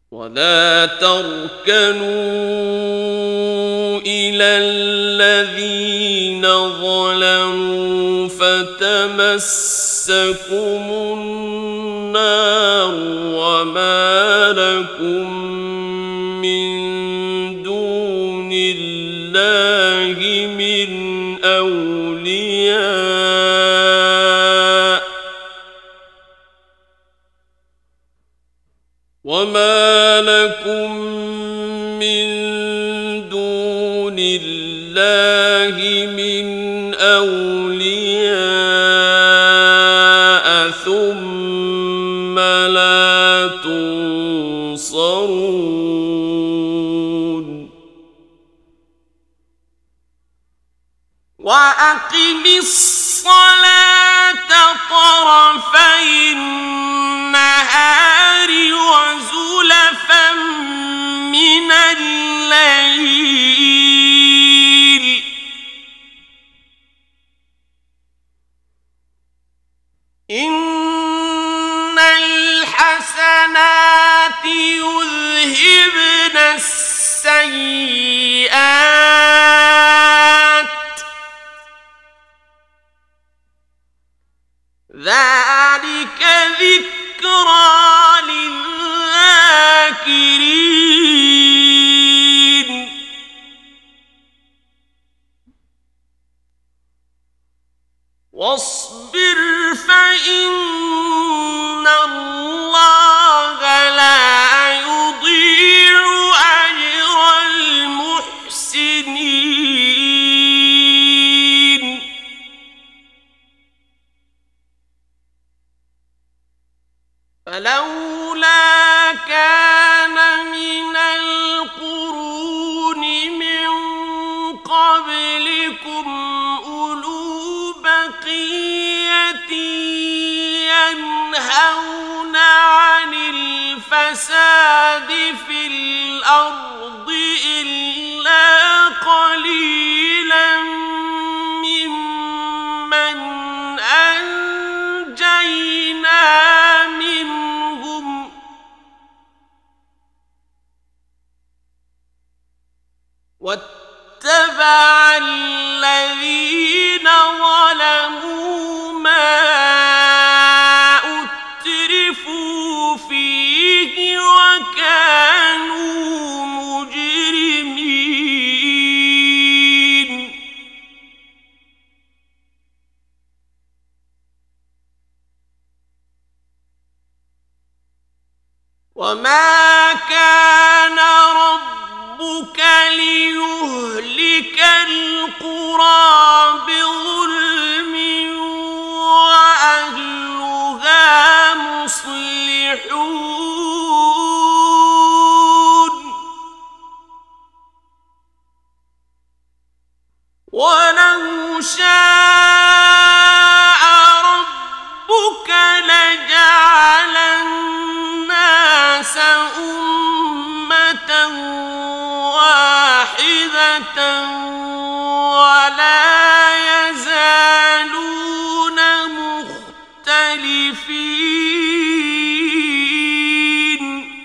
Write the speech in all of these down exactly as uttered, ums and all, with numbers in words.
ولا تركنوا إلى الذين ظلموا فتمسكم النار وما لكم من دون الله من أولياء وما لكم من دون الله من أولياء ثم لا تنصرون وأقم الصلاة طرفي النهار وزلفا من الليل إن الحسنات يذهبن السيئات ذلك ذكرى للذاكرين واصبر فإن الله لا يضيع أجر المحسنين فلولا كان من القرون من قبلكم أولو بقية ينهون عن الفساد في الأرض إلا قليلا ممن أنجينا منهم واتبع الذين ظلموا ما أترفوا فيه وكانوا مجرمين وما كان ربك ليهلك القرى بظلم وأهلها مصلحون ولو شاء ربك لجعل الناس أمة واحدة ولا يزالون مختلفين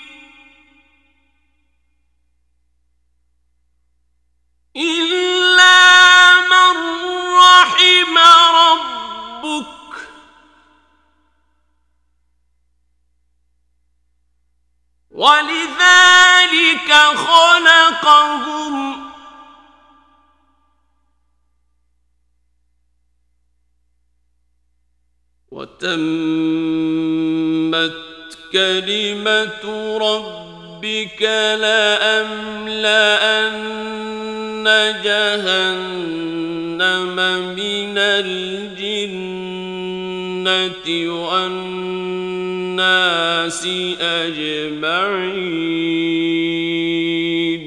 إلا من رحم ربك ولذلك خلقهم وتمت كلمة ربك لأملأن جهنم من الجنة والناس أجمعين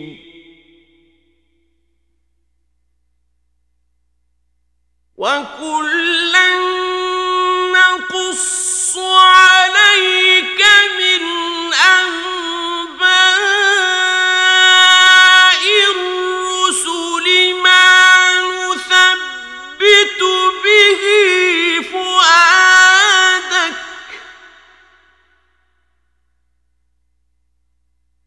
وكلا نقص عليك من أنباء الرسل ما نثبت به فؤادك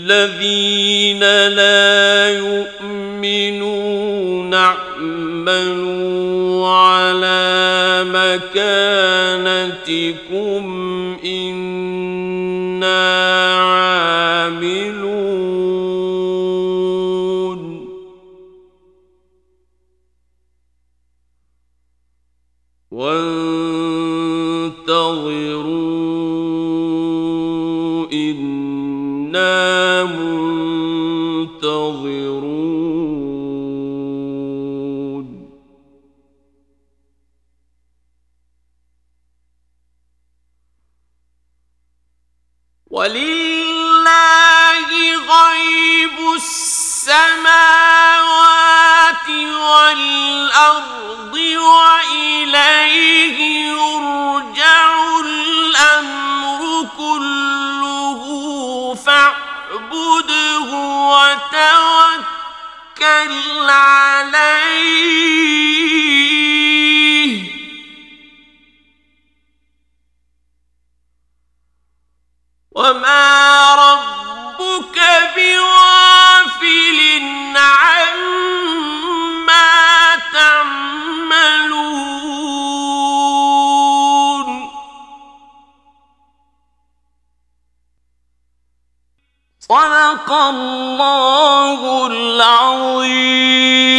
الذين لا يؤمنون اعملوا على مكانتكم إنا عاملون وانتظروا إنا منتظرون ولله غيب السماوات والأرض وإليه يرجع الأمر كله فاعبده وتوكل عليه وما ربك بغافل عما تعملون صدق الله العظيم.